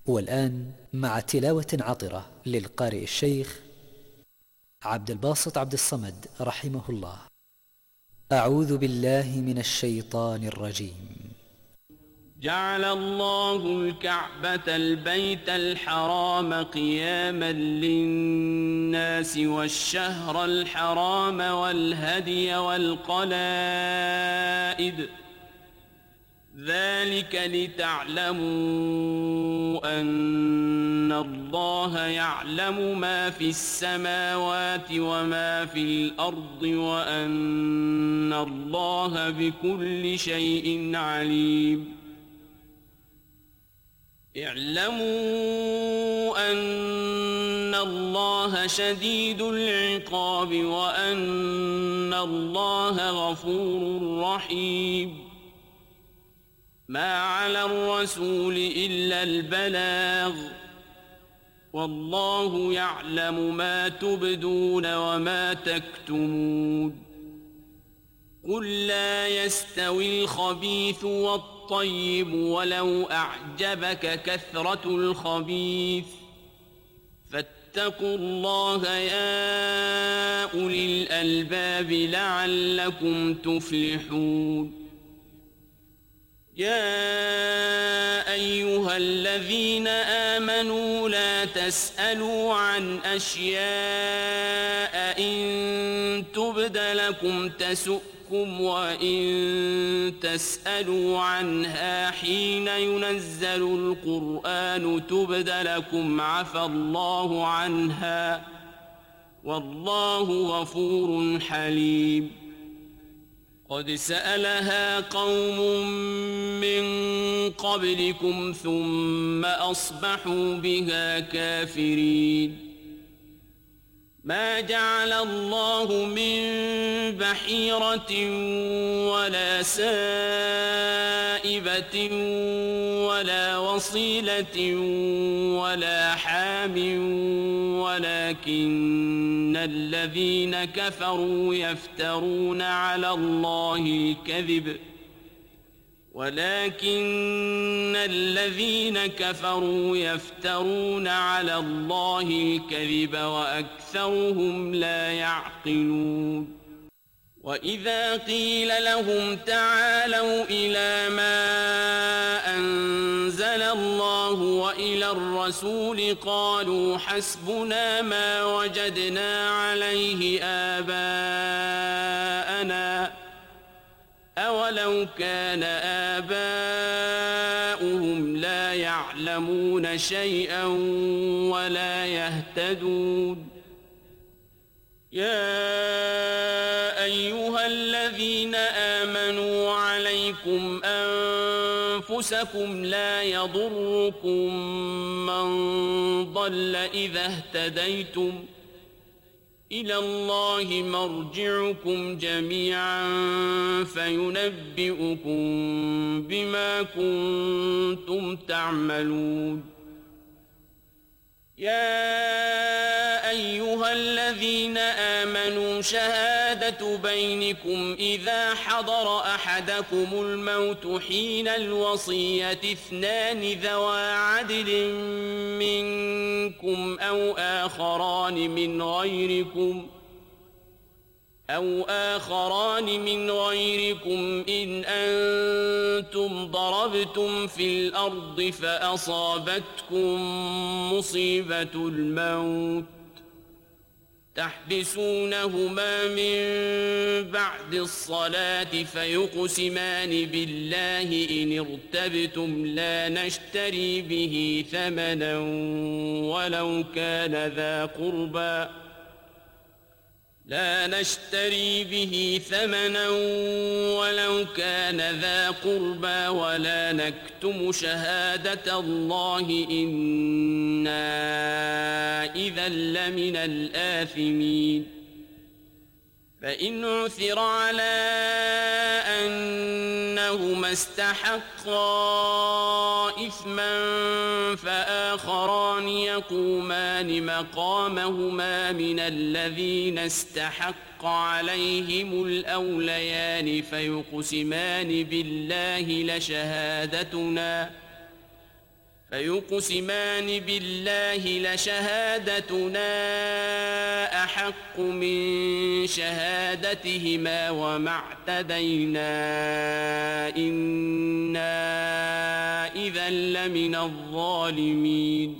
والآن مع تلاوة عطرة للقارئ الشيخ عبد الباسط عبد الصمد رحمه الله. أعوذ بالله من الشيطان الرجيم. جعل الله الكعبة البيت الحرام قياما للناس والشهر الحرام والهدي والقلائد ذلك لتعلموا أن الله يعلم ما في السماوات وما في الأرض وأن الله بكل شيء عليم. اعلموا أن الله شديد العقاب وأن الله غفور رحيم. ما على الرسول إلا البلاغ والله يعلم ما تبدون وما تكتمون. قل لا يستوي الخبيث والطيب ولو أعجبك كثرة الخبيث فاتقوا الله يا أولي الألباب لعلكم تفلحون. يا أيها الذين آمنوا لا تسألوا عن أشياء إن تبد لكم تسؤكم وإن تسألوا عنها حين ينزل القرآن تبد لكم عفى الله عنها والله غفور حليم. قد سألها قوم من قبلكم ثم أصبحوا بها كافرين. ما جعل الله من بحيرة ولا سائبة ولا وصيلة ولا حام ولكن الذين كفروا يفترون على الله الكذب وأكثرهم لا يعقلون. وإذا قيل لهم تعالوا إلى ما أنزل الله وإلى الرسول قالوا حسبنا ما وجدنا عليه آباءنا أولو كان آباؤهم لا يعلمون شيئا ولا يهتدون. يا أيها الذين آمنوا عليكم أنفسكم لا يضركم من ضل إذا اهتديتم إلى الله مرجعكم جميعا فينبئكم بما كنتم تعملون. يا أيها الذين آمنوا شهادة بينكم إذا حضر أحدكم الموت حين الوصية اثنان ذوى عدل منكم أو آخران من غيركم إن أنتم ضربتم في الأرض فأصابتكم مصيبة الموت تحبسونهما من بعد الصلاة فيقسمان بالله إن ارتبتم لا نشتري به ثمنا ولو كان ذا قربى ولا نكتم شهادة الله إنا إذا لمن الآثمين. فإن عثر على أنهما استحقا إثما فآخران يقومان مقامهما من الذين استحق عليهم الأوليان فيقسمان بالله فيقسمان بالله لشهادتنا أحق من شهادتهما وما اعتدينا إنا إذا لمن الظالمين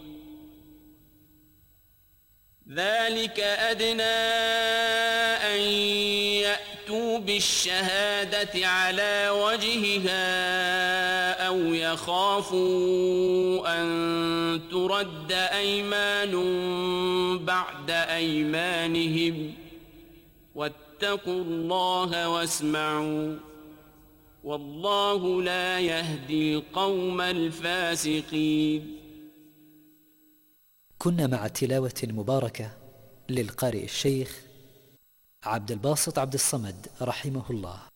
ذلك أدنى أن يأتوا بالشهادة على وجهها أو يخافوا أن ترد أيمان بعد أيمانهم واتقوا الله واسمعوا والله لا يهدي القوم الفاسقين. كنا مع تلاوة مباركة للقارئ الشيخ عبد الباسط عبد الصمد رحمه الله.